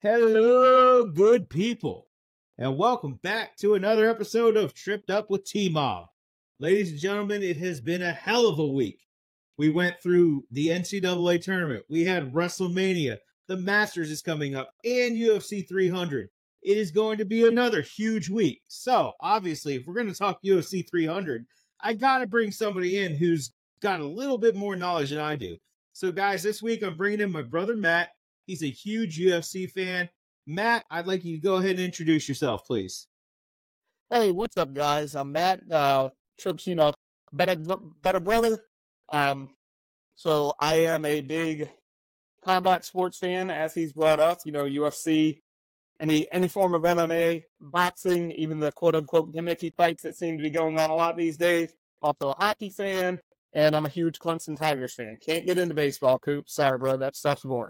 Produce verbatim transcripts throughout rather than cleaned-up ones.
Hello, good people, and welcome back to another episode of Tripped Up with T-Mob. Ladies and gentlemen, it has been a hell of a week. We went through the N C double A tournament. We had WrestleMania. The Masters is coming up, and U F C three hundred. It is going to be another huge week. So, obviously, if we're going to talk U F C three hundred, I got to bring somebody in who's got a little bit more knowledge than I do. So, guys, this week I'm bringing in my brother, Matt. He's a huge U F C fan. Matt, I'd like you to go ahead and introduce yourself, please. Hey, what's up, guys? I'm Matt. Uh, Trips, you know, better, better brother. Um, so I am a big combat sports fan, as he's brought up. You know, U F C, any any form of M M A, boxing, even the quote unquote gimmicky fights that seem to be going on a lot these days. Also a hockey fan, and I'm a huge Clemson Tigers fan. Can't get into baseball, Coop. Sorry, bro. That stuff's boring.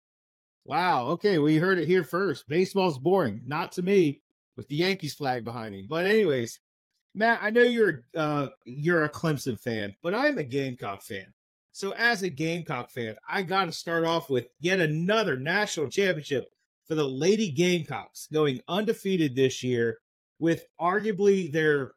Wow. Okay. We heard it here first. Baseball's boring. Not to me, with the Yankees flag behind me. But anyways, Matt, I know you're uh you're a Clemson fan, but I'm a Gamecock fan. So as a Gamecock fan, I got to start off with yet another national championship for the Lady Gamecocks, going undefeated this year with arguably their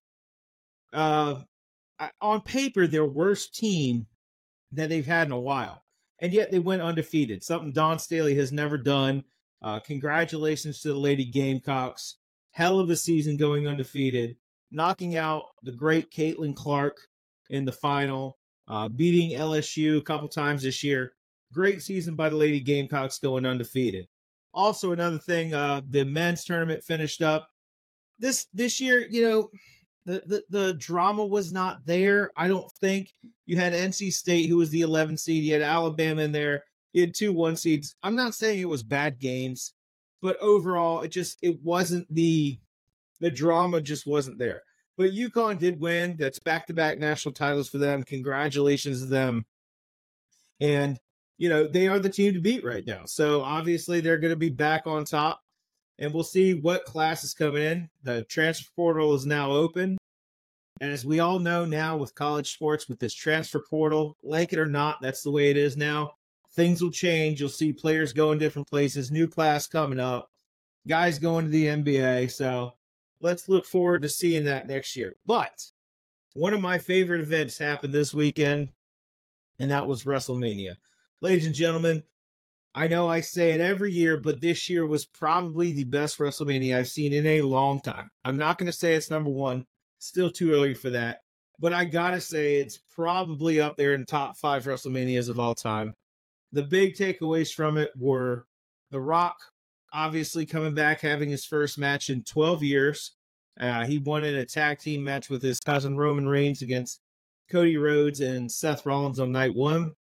uh on paper their worst team that they've had in a while. And yet they went undefeated, something Dawn Staley has never done. Uh, congratulations to the Lady Gamecocks. Hell of a season going undefeated, knocking out the great Caitlin Clark in the final, uh, beating L S U a couple times this year. Great season by the Lady Gamecocks going undefeated. Also, another thing, uh, the men's tournament finished up. This this year, you know, The, the the drama was not there, I don't think. You had N C State, who was the eleventh seed. You had Alabama in there. You had two one seeds. I'm not saying it was bad games, but overall, it just it wasn't the the drama just wasn't there. But UConn did win. That's back-to-back national titles for them. Congratulations to them. And, you know, they are the team to beat right now. So obviously they're going to be back on top. And we'll see what class is coming in. The transfer portal is now open. And as we all know now with college sports, with this transfer portal, like it or not, that's the way it is now. Things will change. You'll see players going different places, new class coming up, guys going to the N B A. So let's look forward to seeing that next year. But one of my favorite events happened this weekend, and that was WrestleMania. Ladies and gentlemen, I know I say it every year, but this year was probably the best WrestleMania I've seen in a long time. I'm not going to say it's number one. Still too early for that. But I got to say it's probably up there in the top five WrestleManias of all time. The big takeaways from it were The Rock obviously coming back, having his first match in twelve years. Uh, he won in a tag team match with his cousin Roman Reigns against Cody Rhodes and Seth Rollins on night one.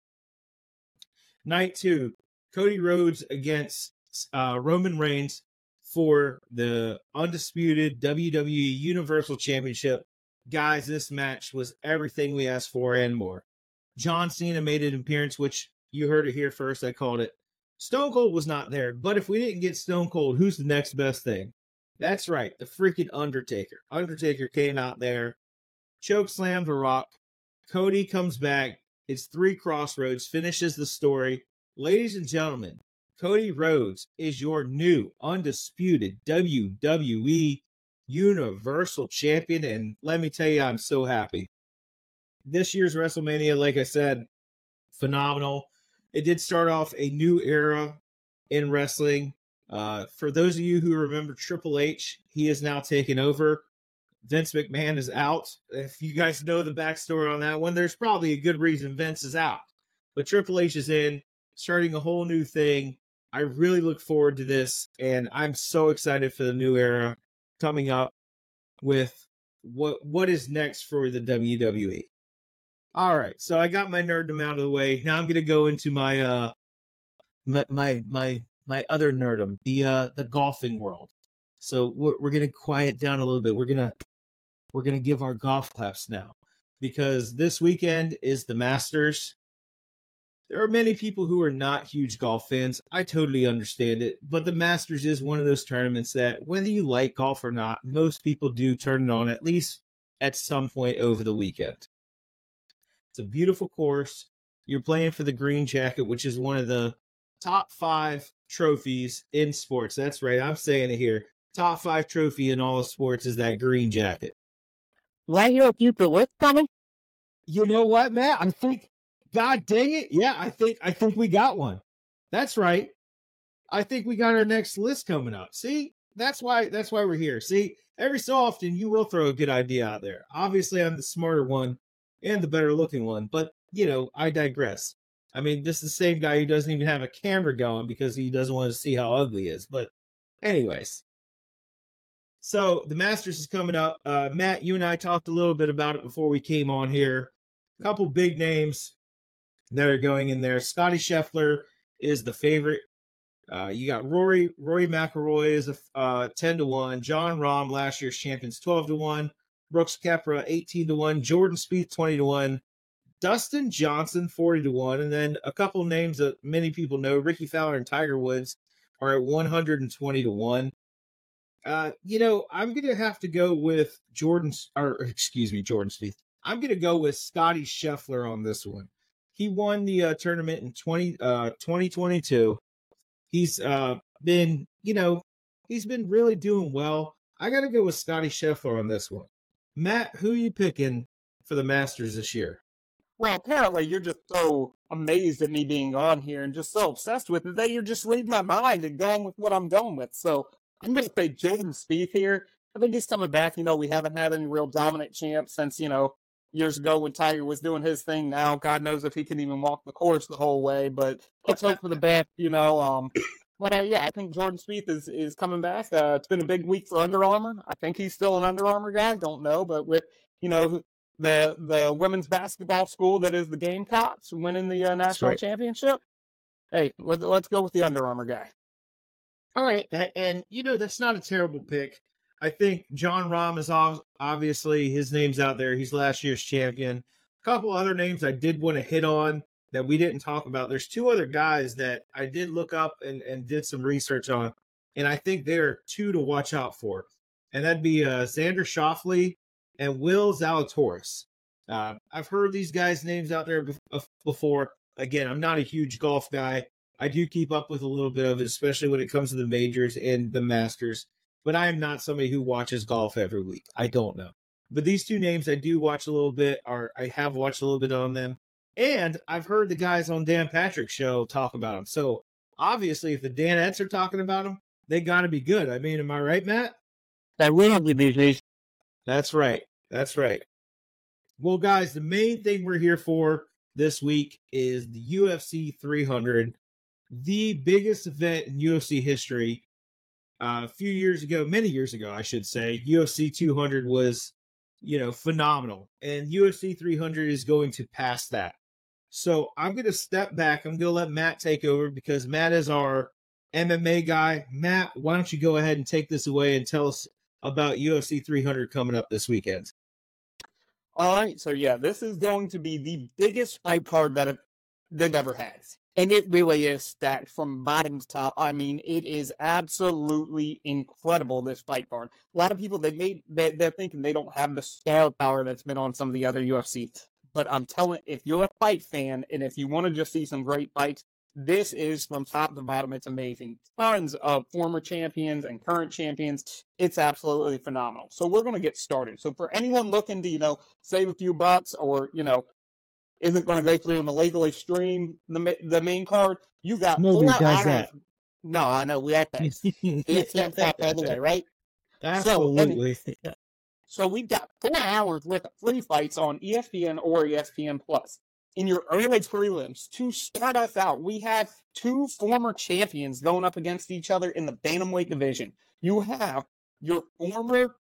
Night two, Cody Rhodes against uh, Roman Reigns for the undisputed W W E Universal Championship. Guys, this match was everything we asked for and more. John Cena made an appearance, which you heard it here first. I called it. Stone Cold was not there, but if we didn't get Stone Cold, who's the next best thing? That's right, the freaking Undertaker. Undertaker came out there, choke slammed The Rock. Cody comes back. It's three Crossroads, finishes the story. Ladies and gentlemen, Cody Rhodes is your new undisputed W W E Universal Champion, and let me tell you, I'm so happy. This year's WrestleMania, like I said, phenomenal. It did start off a new era in wrestling. Uh, for those of you who remember Triple H, he is now taken over. Vince McMahon is out. If you guys know the backstory on that one, there's probably a good reason Vince is out. But Triple H is in, starting a whole new thing. I really look forward to this, and I'm so excited for the new era coming up with what what is next for the W W E. All right, so I got my nerddom out of the way. Now I'm going to go into my uh my my my, my other nerddom, the uh the golfing world. So we're, we're going to quiet down a little bit. We're gonna we're gonna give our golf claps now, because this weekend is the Masters. There are many people who are not huge golf fans. I totally understand it. But the Masters is one of those tournaments that, whether you like golf or not, most people do turn it on at least at some point over the weekend. It's a beautiful course. You're playing for the Green Jacket, which is one of the top five trophies in sports. That's right. I'm saying it here. Top five trophy in all of sports is that green jacket. Right here, keep the list coming. You know what, Matt? I think, God dang it. Yeah, I think, I think we got one. That's right. I think we got our next list coming up. See, that's why, that's why we're here. See, every so often you will throw a good idea out there. Obviously, I'm the smarter one and the better looking one, but you know, I digress. I mean, this is the same guy who doesn't even have a camera going because he doesn't want to see how ugly he is. But anyways, so the Masters is coming up. Uh, Matt, you and I talked a little bit about it before we came on here. A couple big names that are going in there. Scotty Scheffler is the favorite. Uh, you got Rory Rory McIlroy is a uh, ten to one. John Rahm, last year's champions, twelve to one. Brooks Koepka, eighteen to one. Jordan Spieth, twenty to one. Dustin Johnson, forty to one. And then a couple names that many people know, Ricky Fowler and Tiger Woods, are at one hundred twenty to one. Uh, you know, I'm going to have to go with Jordan, or excuse me, Jordan Spieth. I'm going to go with Scotty Scheffler on this one. He won the uh, tournament in twenty, uh, twenty twenty-two. He's uh, been, you know, he's been really doing well. I got to go with Scotty Scheffler on this one. Matt, who are you picking for the Masters this year? Well, apparently you're just so amazed at me being on here and just so obsessed with it that you're just reading my mind and going with what I'm going with. So I'm going to say Jordan Spieth here. I think he's coming back. You know, we haven't had any real dominant champs since, you know, years ago when Tiger was doing his thing. Now, God knows if he can even walk the course the whole way, but let's hope for the best, you know. Um, but uh, yeah, I think Jordan Spieth is, is coming back. Uh, it's been a big week for Under Armour. I think he's still an Under Armour guy. Don't know, but with, you know, the the women's basketball school that is the Gamecocks winning the uh, national right. championship. Hey, let, let's go with the Under Armour guy. All right, and, and you know that's not a terrible pick. I think John Rahm is obviously, his name's out there. He's last year's champion. A couple other names I did want to hit on that we didn't talk about. There's two other guys that I did look up and, and did some research on, and I think they're two to watch out for. And that'd be uh, Xander Schauffele and Will Zalatoris. Uh, I've heard these guys' names out there before. Again, I'm not a huge golf guy. I do keep up with a little bit of it, especially when it comes to the majors and the Masters. But I am not somebody who watches golf every week. I don't know. But these two names I do watch a little bit, or I have watched a little bit on them. And I've heard the guys on Dan Patrick's show talk about them. So obviously, if the Danettes are talking about them, they got to be good. I mean, am I right, Matt? That will be busy. That's right. That's right. Well, guys, the main thing we're here for this week is the U F C three hundred, the biggest event in U F C history. Uh, a few years ago, many years ago, I should say, U F C two hundred was, you know, phenomenal. And U F C three hundred is going to pass that. So I'm going to step back. I'm going to let Matt take over because Matt is our M M A guy. Matt, why don't you go ahead and take this away and tell us about U F C three hundred coming up this weekend? All right. So, yeah, this is going to be the biggest fight card that it, that ever has. And it really is stacked from bottom to top. I mean, it is absolutely incredible, this fight card. A lot of people, they made, they, they're thinking they don't have the star power that's been on some of the other U F Cs. But I'm telling, if you're a fight fan, and if you want to just see some great fights, this is from top to bottom. It's amazing. Tons of former champions and current champions. It's absolutely phenomenal. So we're going to get started. So for anyone looking to, you know, save a few bucks or, you know, isn't going to go through and illegally stream the the main card, you got nobody four does hours. that. No, I know we have that. It's that anyway, right? Absolutely. So, and, so we've got four hours worth of free fights on E S P N or E S P N Plus. In your early prelims, to start us out, we have two former champions going up against each other in the bantamweight division. You have your former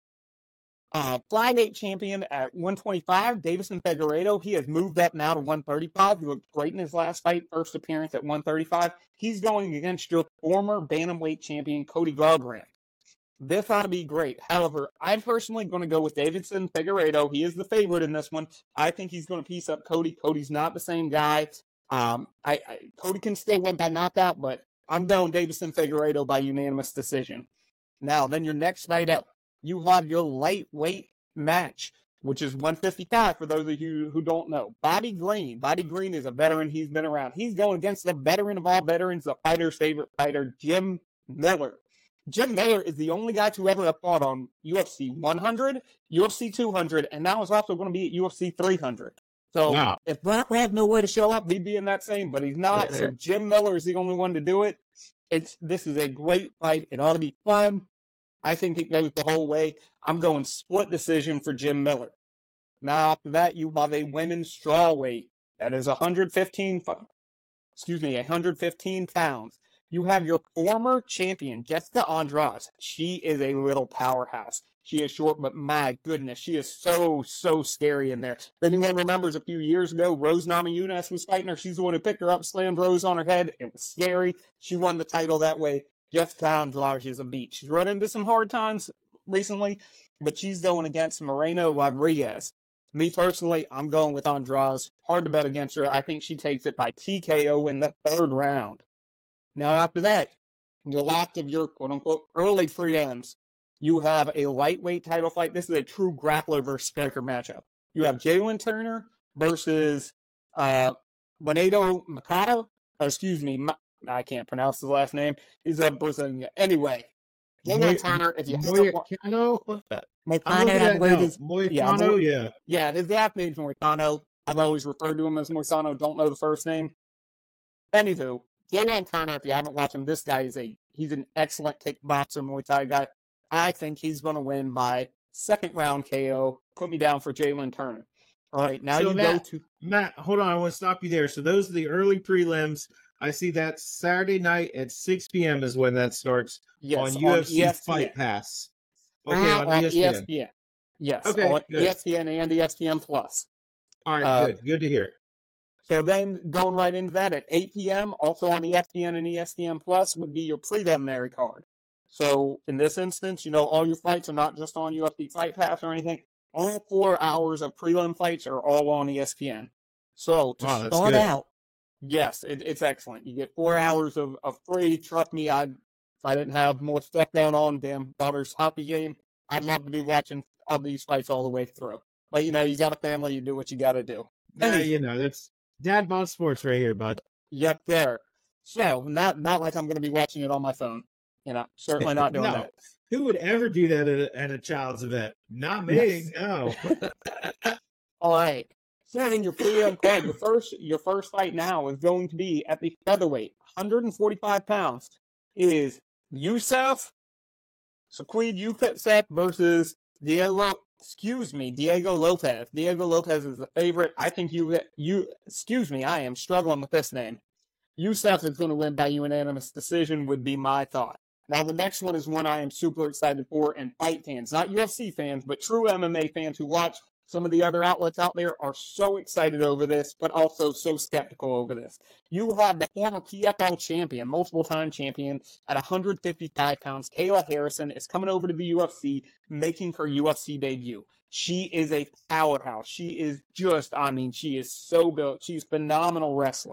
Uh, flyweight champion at one twenty-five, Davison Figueiredo. He has moved up now to one thirty-five. He looked great in his last fight, first appearance at one thirty-five. He's going against your former bantamweight champion, Cody Garbrandt. This ought to be great. However, I'm personally going to go with Davison Figueiredo. He is the favorite in this one. I think he's going to piece up Cody. Cody's not the same guy. Um, I, I Cody can stay win by knockout, but I'm going Davison Figueiredo by unanimous decision. Now, then your next fight up. You have your lightweight match. which is one fifty-five for those of you who don't know. Bobby Green. Bobby Green is a veteran. He's been around. He's going against the veteran of all veterans, the fighter's favorite fighter, Jim Miller. Jim Miller is the only guy to ever have fought on U F C one hundred, U F C two hundred, and now is also going to be at U F C three hundred. So wow. If Brock had no way to show up, he'd be in that same, but he's not. So Jim Miller is the only one to do it. It's This is a great fight. It ought to be fun. I think it goes the whole way. I'm going split decision for Jim Miller. Now after that, you have a women's strawweight. That is one fifteen, excuse me, one fifteen pounds. You have your former champion, Jessica Andrade. She is a little powerhouse. She is short, but my goodness, she is so, so scary in there. If anyone remembers a few years ago, Rose Namajunas was fighting her. She's the one who picked her up, slammed Rose on her head. It was scary. She won the title that way. Jessica Andrade is a beat. She's run into some hard times recently, but she's going against Moreno Rodriguez. Me personally, I'm going with Andrade. Hard to bet against her. I think she takes it by T K O in the third round. Now, after that, the last of your quote-unquote early prelims, you have a lightweight title fight. This is a true grappler versus striker matchup. You have Jalen Turner versus uh, Bernardo Machado. Oh, excuse me, Ma- I can't pronounce his last name. He's a Brazilian. Anyway, Jalen Turner, if you Moicano, Moicano, yeah, Moicano, yeah. Yeah, his last name's Moicano. I've always referred to him as Moicano. Don't know the first name. Anywho, Jalen Turner, if you haven't watched him, this guy is a he's an excellent kickboxer, Muay Thai guy. I think he's going to win by second round K O. Put me down for Jalen Turner. All right, now so you Matt, go to Matt. Hold on, I want to stop you there. So those are the early prelims. I see that Saturday night at six p.m. is when that starts yes, on, on U F C E S P N. Fight Pass. Okay, uh, on E S P N. E S P N. Yes, okay, on good. E S P N and E S P N Plus. All right, uh, good. Good to hear. So then going right into that at eight p.m., also on E S P N and E S P N Plus, would be your preliminary card. So in this instance, you know, all your fights are not just on U F C Fight Pass or anything. All four hours of prelim fights are all on E S P N. So to wow, start out, yes, it, it's excellent. You get four hours of, of free. Trust me, I'd, if I didn't have more stuff down on damn daughter's hockey game, I'd love to be watching all these fights all the way through. But, you know, you got a family, you do what you got to do. Yeah, you know, that's Dad Bod Sports right here, bud. Yep, there. So, not not like I'm going to be watching it on my phone. You know, certainly not doing no. that. Who would ever do that at a, at a child's event? Not me, yes. No. All right. So then your prelim card, your first, your first fight now is going to be at the featherweight, one forty-five pounds. It is Youssef, Shaquid Youssef versus Diego, excuse me, Diego Lopez. Diego Lopez is the favorite. I think you, you, excuse me, I am struggling with this name. Youssef is going to win by unanimous decision would be my thought. Now, the next one is one I am super excited for, and fight fans, not U F C fans, but true M M A fans who watch some of the other outlets out there are so excited over this, but also so skeptical over this. You have the former P F L champion, multiple-time champion, at one fifty-five pounds. Kayla Harrison is coming over to the U F C, making her U F C debut. She is a powerhouse. She is just, I mean, she is so built. She's a phenomenal wrestler.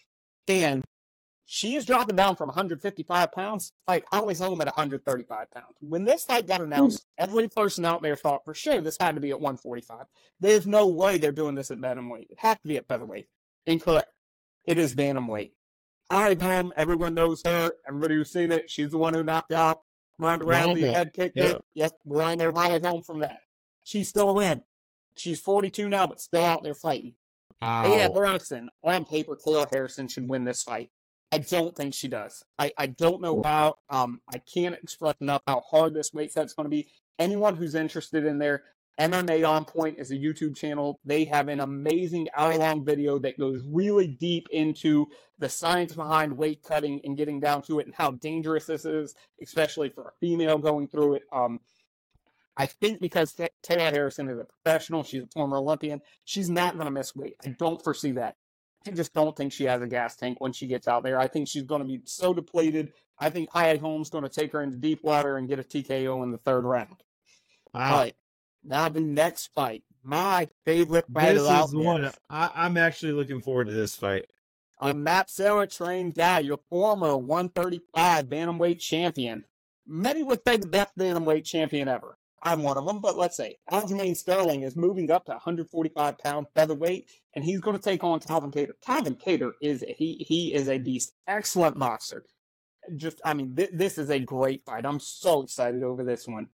And she is dropping down from one fifty-five pounds, like always home at one thirty-five pounds. When this fight got announced, every person out there thought for sure this had to be at one forty-five. There's no way they're doing this at bantamweight. It has to be at featherweight. Incorrect. It is bantamweight. All right, Pam, everyone knows her. Everybody who's seen it, she's the one who knocked out Ronda Rousey, head kicked yeah. it. Yes, we're on their way home from that. She's still a win. She's forty-two now, but still out there fighting. Ow. Yeah, Harrison. On paper, Kayla Harrison should win this fight. I don't think she does. I, I don't know how. Um, I can't express enough how hard this weight set's going to be. Anyone who's interested in their M M A On Point is a YouTube channel. They have an amazing hour-long video that goes really deep into the science behind weight cutting and getting down to it and how dangerous this is, especially for a female going through it. Um, I think because Kayla Harrison is a professional, she's a former Olympian, she's not going to miss weight. I don't foresee that. I just don't think she has a gas tank when she gets out there. I think she's going to be so depleted. I think Hayat Holmes going to take her into deep water and get a T K O in the third round. Wow. All right. Now the next fight. My favorite fight this out is the one. I, I'm actually looking forward to this fight. A Matt Serra trained guy, your former one thirty-five bantamweight champion. Many would say the best bantamweight champion ever. I'm one of them, but let's say Aljamain Sterling is moving up to one hundred forty-five pound featherweight, and he's going to take on Calvin Kattar. Calvin Kattar is he he is a beast, excellent boxer. Just, I mean, th- this is a great fight. I'm so excited over this one.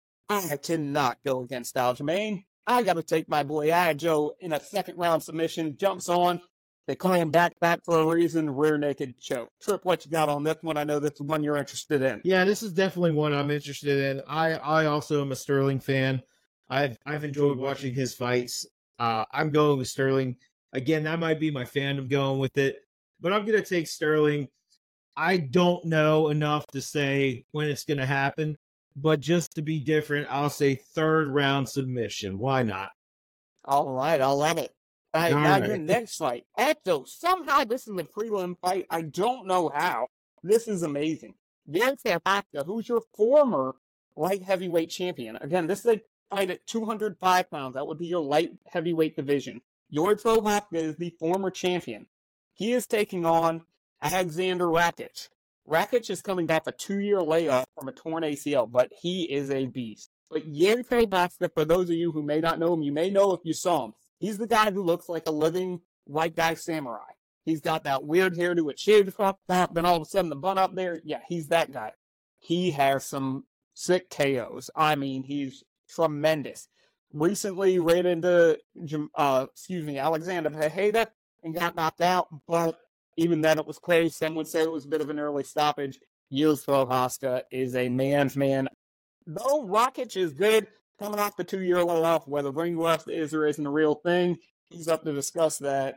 I cannot go against Aljamain. I got to take my boy Ajo in a second round submission. Jumps on. They call him back back for a reason. Rear naked choke. Trip, what you got on this one? I know this is one you're interested in. Yeah, this is definitely one I'm interested in. I, I also am a Sterling fan. I've I've enjoyed watching his fights. Uh, I'm going with Sterling. Again, that might be my fandom going with it, but I'm going to take Sterling. I don't know enough to say when it's going to happen, but just to be different, I'll say third round submission. Why not? All right, I'll let it. All right, All now right. your next fight. Ecto, somehow this is a prelim fight. I don't know how. This is amazing. Deontay Wilder, who's your former light heavyweight champion. Again, this is a fight at two hundred five pounds. That would be your light heavyweight division. Deontay Wilder is the former champion. He is taking on Alexander Rakic. Rakic is coming back a two-year layoff from a torn A C L, but he is a beast. But Deontay Wilder, for those of you who may not know him, you may know if you saw him. He's the guy who looks like a living white guy samurai. He's got that weird hairdo with shaved top, then all of a sudden the bun up there. Yeah, he's that guy. He has some sick K Os. I mean, he's tremendous. Recently ran into, uh, excuse me, Alexander Pereira and got knocked out, but even then it was close. Some would say it was a bit of an early stoppage. Yusuke Prochazka is a man's man. Though Rakic is good, coming off the two-year layoff, whether ring rust is or isn't a real thing, he's up to discuss that.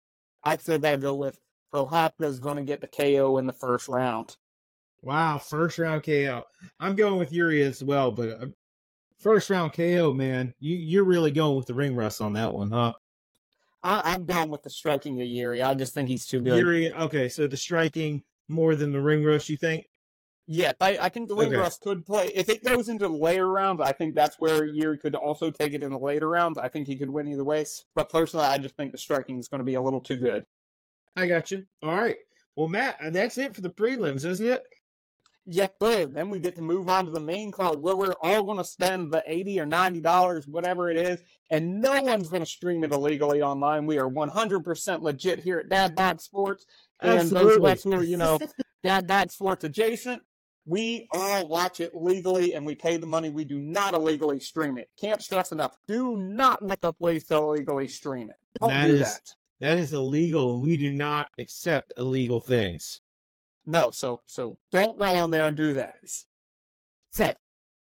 I said that go with Prochazka is going to get the K O in the first round. Wow, first round K O. I'm going with Yuri as well, but uh, first round K O, man. You, you're really going with the ring rust on that one, huh? I, I'm down with the striking of Yuri. I just think he's too good. Yuri, okay, so the striking more than the ring rust, you think? Yeah, I, I think the ring Okay. rust could play. If it goes into the later rounds, I think that's where Yuri could also take it in the later rounds. I think he could win either way. But personally, I just think the striking is going to be a little too good. I got you. All right. Well, Matt, that's it for the prelims, isn't it? Yeah, but then we get to move on to the main card where we're all going to spend the eighty or ninety dollars, whatever it is, and no one's going to stream it illegally online. We are one hundred percent legit here at Dad Dad Sports. And those of us who are, you know, Dad Dad Sports adjacent, we all watch it legally and we pay the money. We do not illegally stream it. Can't stress enough. Do not let the place illegally stream it. Don't That do is- that. That is illegal. We do not accept illegal things. No, so so don't go on there and do that. Set.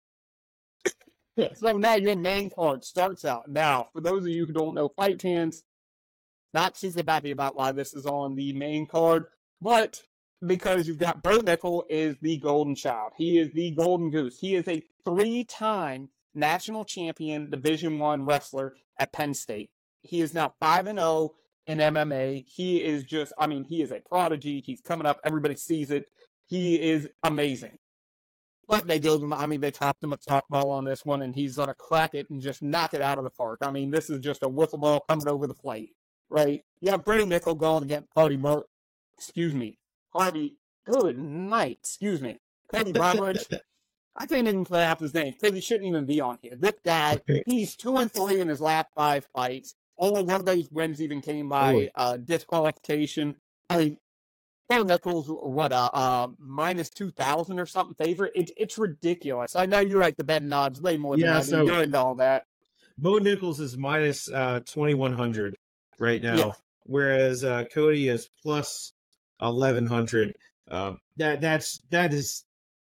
So now your main card starts out. Now, for those of you who don't know fight fans, not super happy about why this is on the main card, but because you've got Bo Nickel is the golden child. He is the golden goose. He is a three-time national champion Division One wrestler at Penn State. He is now five and oh in M M A. He is just, I mean, he is a prodigy. He's coming up. Everybody sees it. He is amazing. But they gave him, I mean, they topped him a softball on this one, and he's going to crack it and just knock it out of the park. I mean, this is just a wiffle ball coming over the plate, right? You have Brady Nickel going against Hardy Mur- excuse me, Hardy, good night, excuse me, Cody Brodridge. I can't even play half his name because he shouldn't even be on here. This guy, he's two and three in his last five fights. Only one of those wins even came by uh, disqualification. I mean, Bo Nichols, what, uh, uh, minus two thousand or something favorite? It, it's ridiculous. I know you're right, the betting odds way more than Yeah, I so- do and all that. Bo Nichols is minus uh, twenty-one hundred right now, Yeah. whereas uh, Cody is plus eleven hundred. Uh, that that's that is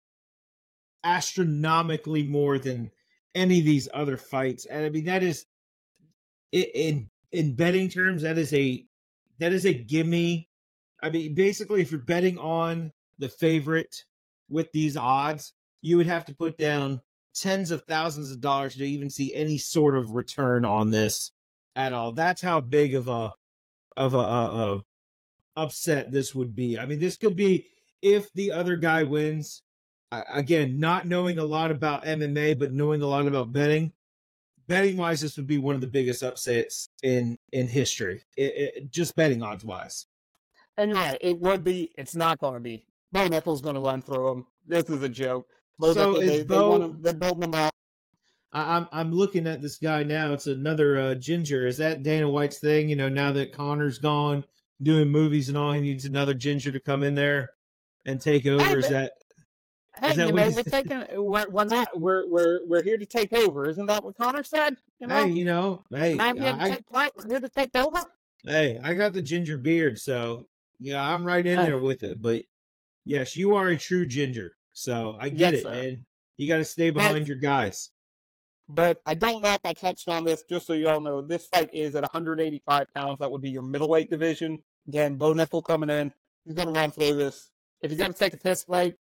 astronomically more than any of these other fights, and I mean that is i- in in betting terms that is a that is a gimme. I mean, basically, if you're betting on the favorite with these odds, you would have to put down tens of thousands of dollars to even see any sort of return on this at all. That's how big of a of a, a, a upset this would be. I mean, this could be if the other guy wins. Uh, again, not knowing a lot about M M A, but knowing a lot about betting. Betting wise, this would be one of the biggest upsets in in history. It, it, just betting odds wise. And yeah, it would be. It's not going to be. Bo Nichols going to run through him. This is a joke. Bo So Nichols, is they, Bo- they want to, they're building him out. I, I'm I'm looking at this guy now. It's another uh, ginger. Is that Dana White's thing? You know, now that Connor's gone, doing movies and all, he needs another ginger to come in there and take over. Hey, Is but, that hey, is that you what know, he's? we're taking we're, we're not we're we're we're here to take over. Isn't that what Connor said? You Hey, know, you know, hey, I'm here to I take flight. We're here to take over. hey, I got the ginger beard, so yeah, I'm right in Hey, there with it. But yes, you are a true ginger, so I get yes, it, sir. man. You got to stay And, behind your guys. but I don't know if I touched on this. Just so you all know, this fight is at one hundred eighty-five pounds. That would be your middleweight division. Again, Bo Nickal coming in. He's gonna run through this. If you're gonna take a piss fight,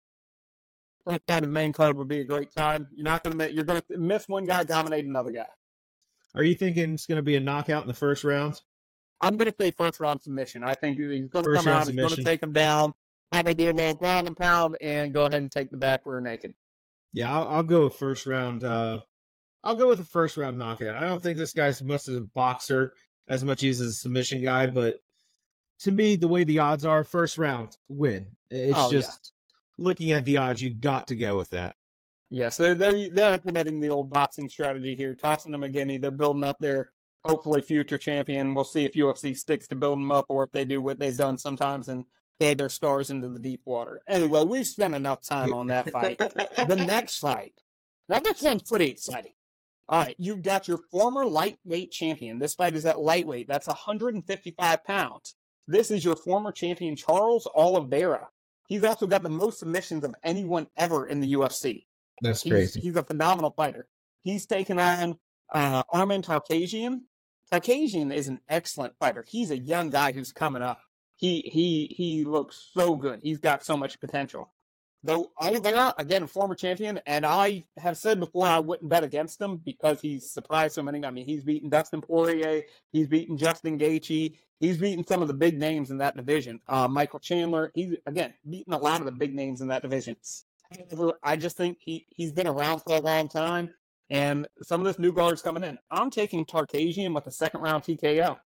that kind of main card would be a great time. You're not gonna you're gonna miss one guy, dominate another guy. Are you thinking it's going to be a knockout in the first round? I'm going to say first round submission. I think he's going to First come round out, he's going to submission. take him down, have a deal man ground and pound, and go ahead and take the back rear naked. Yeah, I'll, I'll go with first round. Uh, I'll go with a first round knockout. I don't think this guy's much of a boxer as much as he's a submission guy, but to me, the way the odds are, first round win. It's Oh, just looking at the odds, you got to go with that. yeah. Yes, they're, they're, they're implementing the old boxing strategy here, tossing them again. They're building up their hopefully future champion. We'll see if U F C sticks to building them up or if they do what they've done sometimes and fade their stars into the deep water. Anyway, we've spent enough time on that fight. The next fight, now this one's pretty exciting. All right, you've got your former lightweight champion. This fight is at lightweight. That's one hundred fifty-five pounds. This is your former champion, Charles Oliveira. He's also got the most submissions of anyone ever in the U F C. That's He's, crazy. he's a phenomenal fighter. He's taken on uh, Arman Tarkasian. Tarkasian is an excellent fighter. He's a young guy who's coming up. He he he looks so good. He's got so much potential. Though Oliveira, again, former champion, and I have said before I wouldn't bet against him because he's surprised so many. I mean, he's beaten Dustin Poirier, he's beaten Justin Gaethje, he's beaten some of the big names in that division. Uh, Michael Chandler, he's, again, beaten a lot of the big names in that division. However, I just think he, he's been around for a long time, and some of this new guard's coming in. I'm taking Tarkasian with a second round T K O.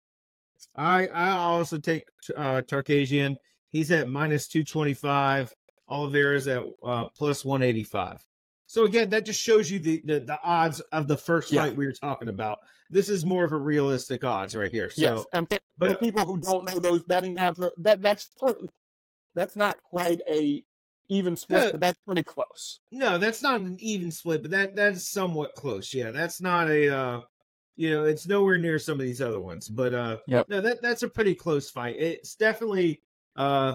I I also take uh, Tarkasian. He's at minus two twenty-five. Oliveira's at uh, plus one eighty-five. So again, that just shows you the, the, the odds of the first Yeah. fight we were talking about. This is more of a realistic odds right here. So, Yes, and for, but- for people who don't know those betting odds, that that's that's not quite a even split, Yeah. but that's pretty close. No, that's not an even split, but that that's somewhat close. Yeah, that's not a uh you know, it's nowhere near some of these other ones. But uh Yep. no, that that's a pretty close fight. It's definitely uh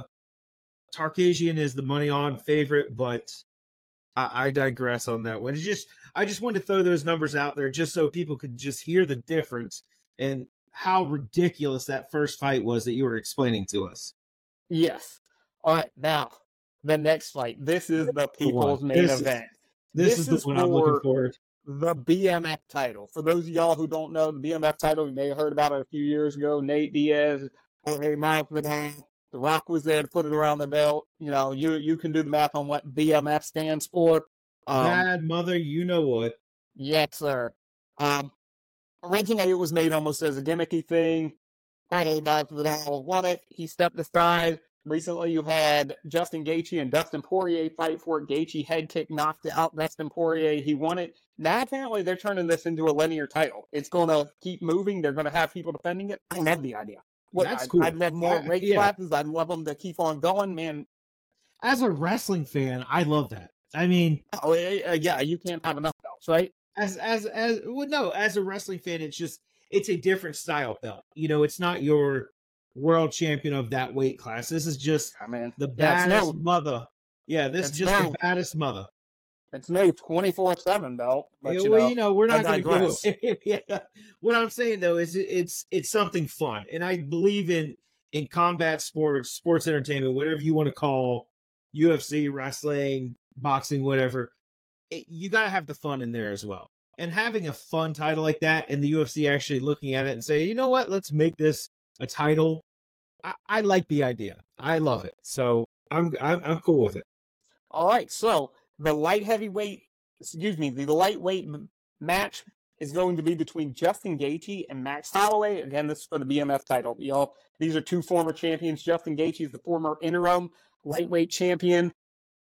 Tarkasian is the money on favorite, but I, I digress on that one. It's just I just wanted to throw those numbers out there just so people could just hear the difference and how ridiculous that first fight was that you were explaining to us. Yes. All right, now the next fight. This is the people's one. main This is- event. This, This is the is one I'm looking for- forward. The B M F title. For those of y'all who don't know, the B M F title, you may have heard about it a few years ago. Nate Diaz, Jorge Masvidal, The Rock was there to put it around the belt. You know, you you can do the math on what B M F stands for. Um, Bad mother, you know what. Yes, sir. Um, originally, it was made almost as a gimmicky thing. Jorge Masvidal won it. He stepped aside. Recently, you had Justin Gaethje and Dustin Poirier fight for it. Gaethje head kick knocked out Dustin Poirier. He won it. Now, apparently, they're turning this into a linear title. It's going to keep moving. They're going to have people defending it. I love the idea. What, That's I'd, cool. I'd love more I- weight yeah. classes. I'd love them to keep on going, man. As a wrestling fan, I love that. I mean, Oh, uh, yeah, you can't have enough belts, right? as as as well, no, as a wrestling fan, it's just it's a different style belt. You know, it's not your world champion of that weight class. This is just I mean, the yeah, it's baddest no, mother. Yeah, this is It's just no- the baddest mother. it's no twenty-four seven belt. But, Yeah, you well, know, you know, we're I not going to go. digress. Yeah. What I'm saying though is it, it's it's something fun, and I believe in in combat sports, sports entertainment, whatever you want to call U F C, wrestling, boxing, whatever. It, you got to have the fun in there as well. And having a fun title like that, and the U F C actually looking at it and say, you know what, let's make this a title. I, I like the idea. I love it. So I'm I'm, I'm cool with it. All right, so the light heavyweight, excuse me, the lightweight m- match is going to be between Justin Gaethje and Max Holloway. Again, this is for the B M F title. Y'all, these are two former champions. Justin Gaethje is the former interim lightweight champion.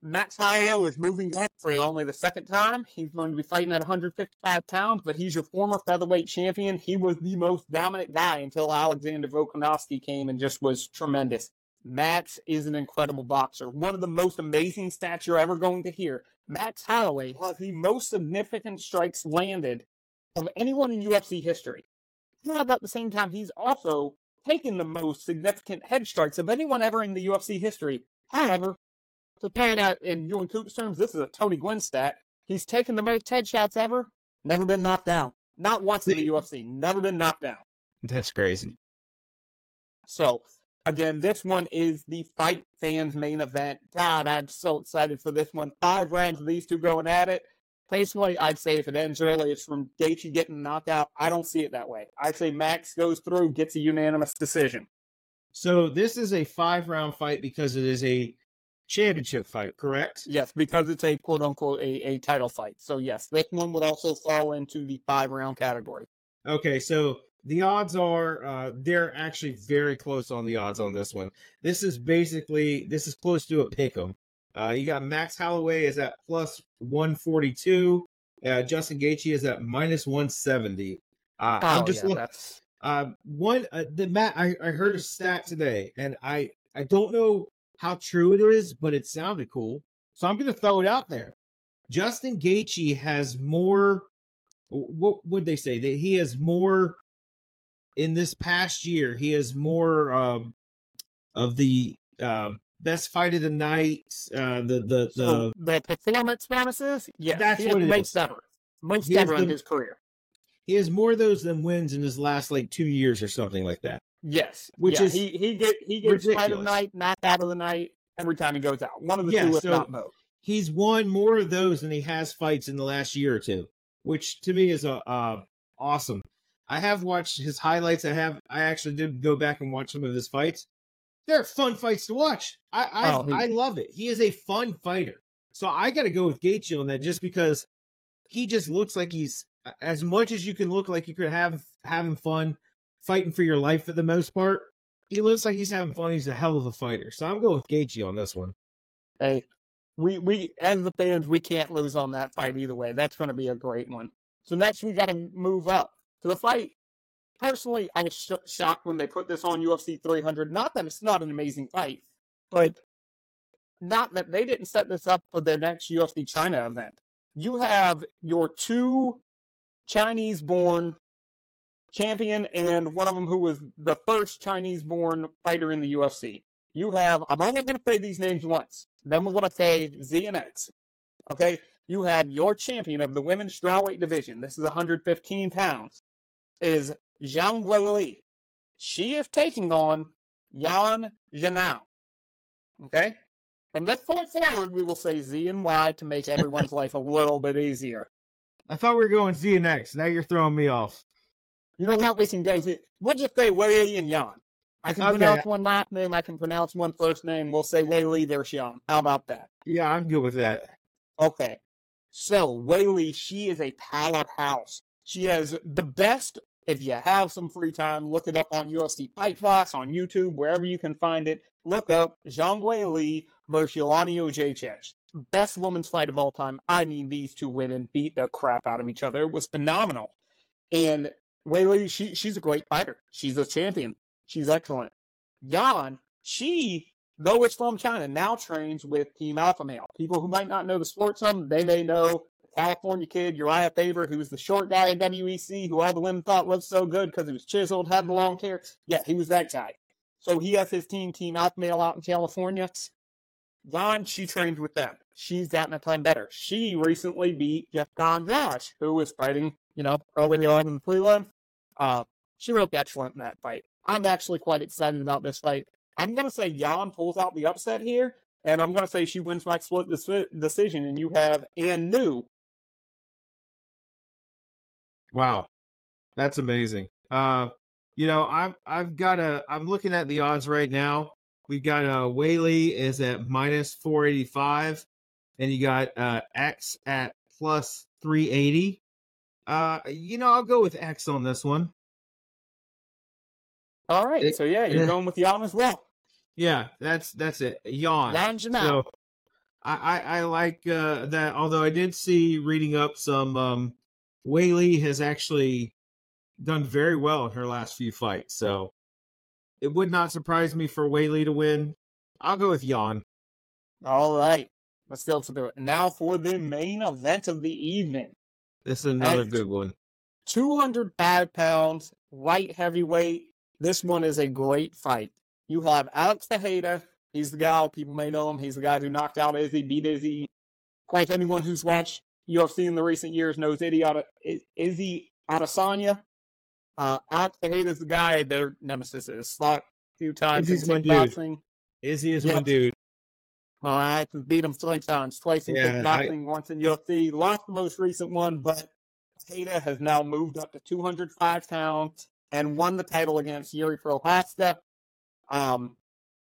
Max Holloway is moving up for only the second time. He's going to be fighting at one fifty-five pounds, but he's your former featherweight champion. He was the most dominant guy until Alexander Volkanovski came and just was tremendous. Max is an incredible boxer. One of the most amazing stats you're ever going to hear. Max Holloway has the most significant strikes landed of anyone in U F C history. At about the same time, he's also taken the most significant head strikes of anyone ever in the U F C history. However, to pan out in Ewan Cooper's terms, this is a Tony Gwynn stat. He's taken the most headshots ever, never been knocked down. Not once in the U F C, never been knocked down. That's crazy. So, again, this one is the Fight Fans main event. God, I'm so excited for this one. Five rounds of these two going at it. Personally, I'd say if it ends early, it's from Gaethje getting knocked out. I don't see it that way. I say Max goes through, gets a unanimous decision. So this is a five-round fight because it is a championship fight, correct? Yes, because it's a quote-unquote a, a title fight. So yes, this one would also fall into the five-round category. Okay, so the odds are, uh, they're actually very close on the odds on this one. This is basically, this is close to a pick'em. Uh, you got Max Holloway is at plus one forty-two. Uh, Justin Gaethje is at minus one seventy. Uh, Oh, I'm just yeah, look, that's... uh, one, uh, the Matt, I, I heard a stat today, and I, I don't know how true it is, but it sounded cool. So I'm going to throw it out there. Justin Gaethje has more, what would they say? That he has more, in this past year, he has more um, of the uh, best fight of the night, uh, the, the, the, So the performance bonuses, yes, That's he has what it most is. ever. Most He has ever in the- his career. he has more of those than wins in his last like two years or something like that. Yes, Which yeah, is he he get he gets fight of the ridiculous. night, knocked out of the night every time he goes out. One of the Yeah, two, if so- not both. He's won more of those than he has fights in the last year or two, which to me is a uh, awesome. I have watched his highlights. I have. I actually did go back and watch some of his fights. They're fun fights to watch. I I, Oh, he- I love it. He is a fun fighter. So I got to go with Gaethje on that, just because he just looks like he's, as much as you can look like you could have having fun, fighting for your life for the most part. He looks like he's having fun. He's a hell of a fighter. So I'm going with Gaethje on this one. Hey, we we as the fans, we can't lose on that fight either way. That's going to be a great one. So next, we got to move up to the fight. Personally, I was sh- shocked when they put this on U F C three hundred. Not that it's not an amazing fight, but not that they didn't set this up for their next U F C China event. You have your two Chinese-born champion and one of them who was the first Chinese-born fighter in the U F C. You have, I'm only going to say these names once. Then we're going to say Z and X. Okay? You had your champion of the women's strawweight division. This is one fifteen pounds. Is Zhang Weili. She is taking on Yan Zhenao. Okay? From this point forward, we will say Z and Y to make everyone's life a little bit easier. I thought we were going Z and X. Now you're throwing me off. You know how we can go to, we'll just say Weili and Yan. I can Okay. pronounce one last name, I can pronounce one first name, we'll say Weili, there's Yan. How about that? Yeah, I'm good with that. Okay. So, Weili, she is a powerhouse. She has the best, if you have some free time, look it up on U F C Fight Fox, on YouTube, wherever you can find it. Look up Zhang Weili versus Yolanda Jacek. Best women's fight of all time. I mean, these two women beat the crap out of each other. It was phenomenal. And Weili, she, she's a great fighter. She's a champion. She's excellent. Yan, she, though it's from China, now trains with Team Alpha Male. People who might not know the sport some, they may know the California kid, Uriah Faber, who's the short guy in W E C, who all the women thought was so good because he was chiseled, had the long hair. Yeah, he was that guy. So he has his team, Team Alpha Male, out in California. Yan, she trains with them. She's gotten a ton better. She recently beat Jeff Gonzalez, who was fighting, you know, early on in the prelim. Uh, she looked excellent in that fight. I'm actually quite excited about this fight. I'm going to say Yan pulls out the upset here, and I'm going to say she wins by split deci- decision, and you have Ann New. Wow, that's amazing. Uh, you know, I've I've got a. I'm looking at the odds right now. We've got uh, Weili is at minus four eighty five, and you got uh, X at plus three eighty. Uh, you know, I'll go with X on this one. All right, It- so yeah, you're it- going with Yan as well. Yeah, that's that's it. Yawn. Yan Zhenao. So, I, I, I like uh, that. Although I did see reading up some, um, Weili has actually done very well in her last few fights. So it would not surprise me for Weili to win. I'll go with Jan. All right. Let's go to the now for the main event of the evening. This is another At good one. two hundred five pounds, light heavyweight. This one is a great fight. You have Alex Tejeda. He's the guy, people may know him. He's the guy who knocked out Izzy, beat Izzy. Like anyone who's watched U F C in the recent years knows Izzy, out of, Izzy Adesanya. Uh, Alex Tejeda is the guy, their nemesis is fought a few times Izzy's in one dude. kickboxing. Izzy is Yep. one dude. Well, I beat him three times, twice in Yeah, kickboxing, once in U F C. Lost the most recent one, but Tejeda has now moved up to two hundred five pounds and won the title against Yuri Prochazka. Um,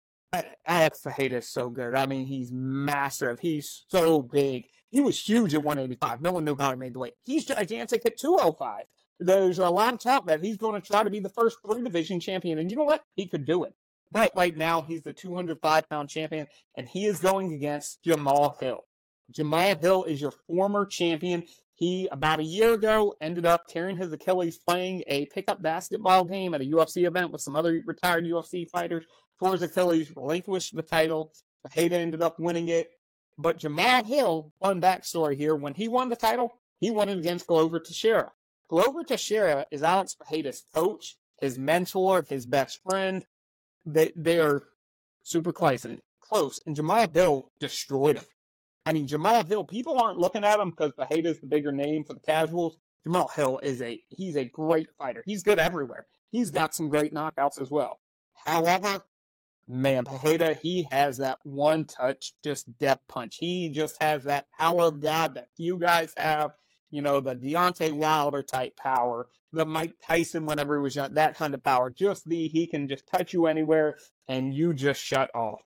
Alex Tejeda is so good. I mean, he's massive. He's so big. He was huge at one eighty-five. No one knew how he made the weight. He's gigantic at two oh five. There's a lot of talk that he's going to try to be the first three division champion, and you know what? He could do it. But right now, he's the two hundred five pound champion, and he is going against Jamal Hill. Jamal Hill is your former champion. He, about a year ago, ended up tearing his Achilles playing a pickup basketball game at a U F C event with some other retired U F C fighters. Tore his Achilles, relinquished the title. Tejeda ended up winning it. But Jamal Hill, fun backstory here, when he won the title, he won it against Glover Teixeira. Glover Teixeira is Alex Tejeda's coach, his mentor, his best friend. They, they're super close and, close, and Jamal Hill destroyed him. I mean, Jamal Hill, people aren't looking at him because Tejeda's the bigger name for the casuals. Jamal Hill is a, he's a great fighter. He's good everywhere. He's got some great knockouts as well. However, man, Tejeda, he has that one touch, just depth punch. He just has that power of God that few guys have. You know, the Deontay Wilder type power, the Mike Tyson whenever he was young, that kind of power. Just the, he can just touch you anywhere and you just shut off.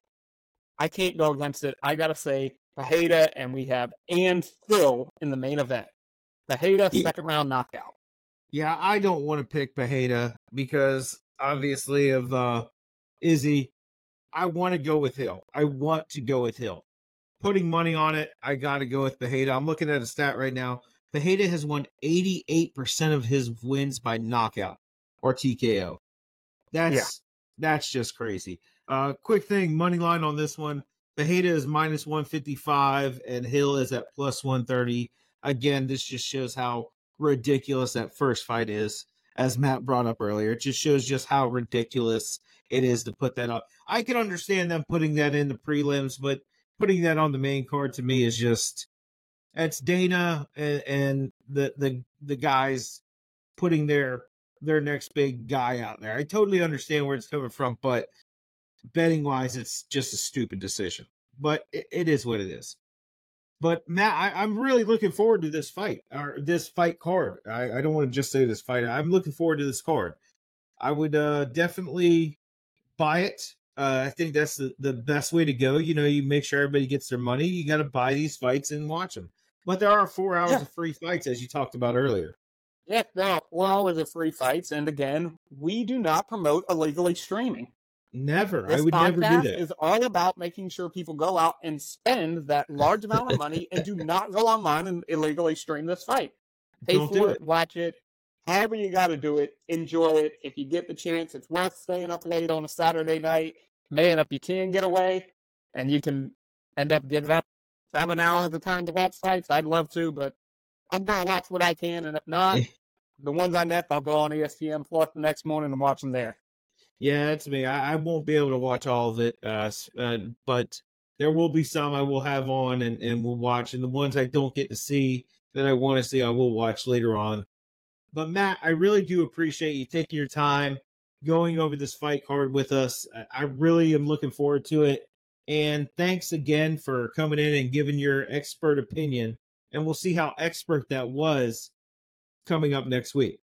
I can't go against it. I gotta say, Tejeda, and we have and Phil in the main event. Tejeda, Yeah. second round knockout. Yeah, I don't want to pick Tejeda because obviously of uh, Izzy. I want to go with Hill. I want to go with Hill. Putting money on it, I got to go with Tejeda. I'm looking at a stat right now. Tejeda has won eighty-eight percent of his wins by knockout or T K O. That's Yeah. that's just crazy. Uh, quick thing, money line on this one. Tejeda is minus one fifty-five and Hill is at plus one thirty. Again, this just shows how ridiculous that first fight is, as Matt brought up earlier. It just shows just how ridiculous it is to put that up. I can understand them putting that in the prelims, but putting that on the main card to me is just, it's Dana and, and the, the the guys putting their their next big guy out there. I totally understand where it's coming from, but betting wise, it's just a stupid decision. But it, it is what it is. But Matt, I, I'm really looking forward to this fight or this fight card. I, I don't want to just say this fight. I'm looking forward to this card. I would uh, definitely buy it. Uh, I think that's the, the best way to go. You know, you make sure everybody gets their money. You got to buy these fights and watch them. But there are four hours Yeah. of free fights, as you talked about earlier. Yeah, now, four hours of free fights, and again, we do not promote illegally streaming. Never. This I would never do podcast that. is all about making sure people go out and spend that large amount of money and do not go online and illegally stream this fight. Pay Don't for do it, it. watch it. However you got to do it, enjoy it. If you get the chance, it's worth staying up late on a Saturday night. Man, if you can get away and you can end up getting up seven hours of time to watch fights, I'd love to, but I'm going to watch what I can, and if not, the ones I net, I'll go on E S P N Plus the next morning and watch them there. Yeah, that's me. I, I won't be able to watch all of it, uh, s- uh, but there will be some I will have on and, and we'll watch. And the ones I don't get to see that I want to see, I will watch later on. But Matt, I really do appreciate you taking your time going over this fight card with us. I, I really am looking forward to it. And thanks again for coming in and giving your expert opinion. And we'll see how expert that was coming up next week.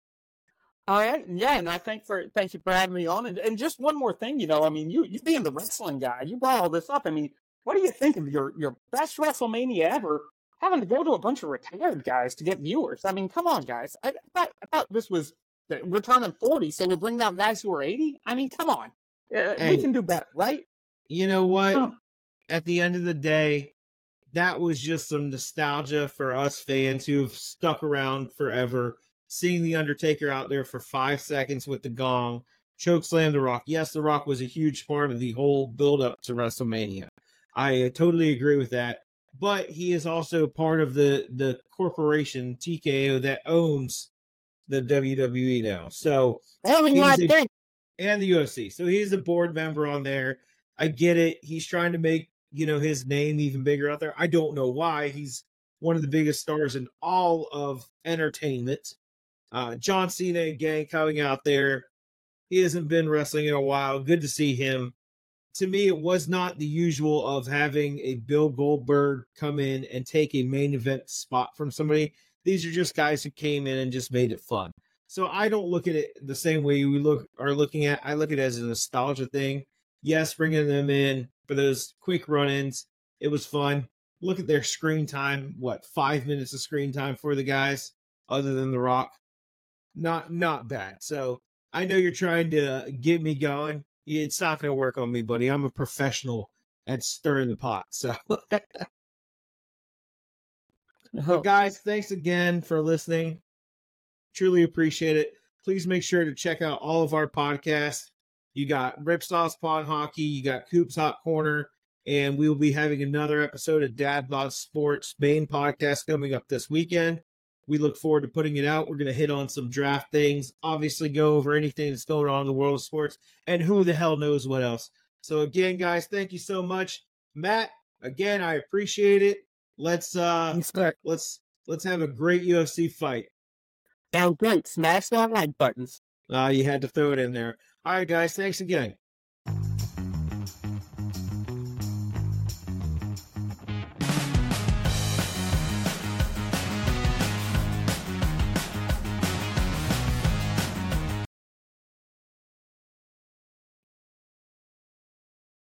All right, yeah, and I thank for thank you for having me on. And, and just one more thing, you know, I mean, you you being the wrestling guy, you brought all this up. I mean, what do you think of your your best WrestleMania ever? Having to go to a bunch of retired guys to get viewers. I mean, come on, guys. I, I thought I thought this was we're turning forty, so we're bringing out guys who are eighty. I mean, come on, uh, Hey. we can do better, right? You know what? Huh. At the end of the day, that was just some nostalgia for us fans who have stuck around forever. Seeing The Undertaker out there for five seconds with the gong, chokeslam The Rock. Yes, The Rock was a huge part of the whole build-up to WrestleMania. I totally agree with that. But he is also part of the, the corporation, T K O, that owns the W W E now. So, he's a, and the U F C. So he's a board member on there. I get it. He's trying to make, you know, his name even bigger out there. I don't know why. He's one of the biggest stars in all of entertainment. Uh, John Cena again coming out there. He hasn't been wrestling in a while. Good to see him. To me, it was not the usual of having a Bill Goldberg come in and take a main event spot from somebody. These are just guys who came in and just made it fun. So I don't look at it the same way we look are looking at. I look at it as a nostalgia thing. Yes, bringing them in for those quick run-ins. It was fun. Look at their screen time. What, five minutes of screen time for the guys other than The Rock? Not not bad. So I know you're trying to get me going. It's not going to work on me, buddy. I'm a professional at stirring the pot. So, but guys, thanks again for listening. Truly appreciate it. Please make sure to check out all of our podcasts. You got Ripsaws Pod Hockey, you got Coop's Hot Corner, and we will be having another episode of Dad Bod Sports main podcast coming up this weekend. We look forward to putting it out. We're going to hit on some draft things, obviously go over anything that's going on in the world of sports, and who the hell knows what else. So again, guys, thank you so much. Matt, again, I appreciate it. Let's uh let's let's have a great U F C fight. Sounds great. Smash that like buttons. Uh, you had to throw it in there. All right, guys, thanks again.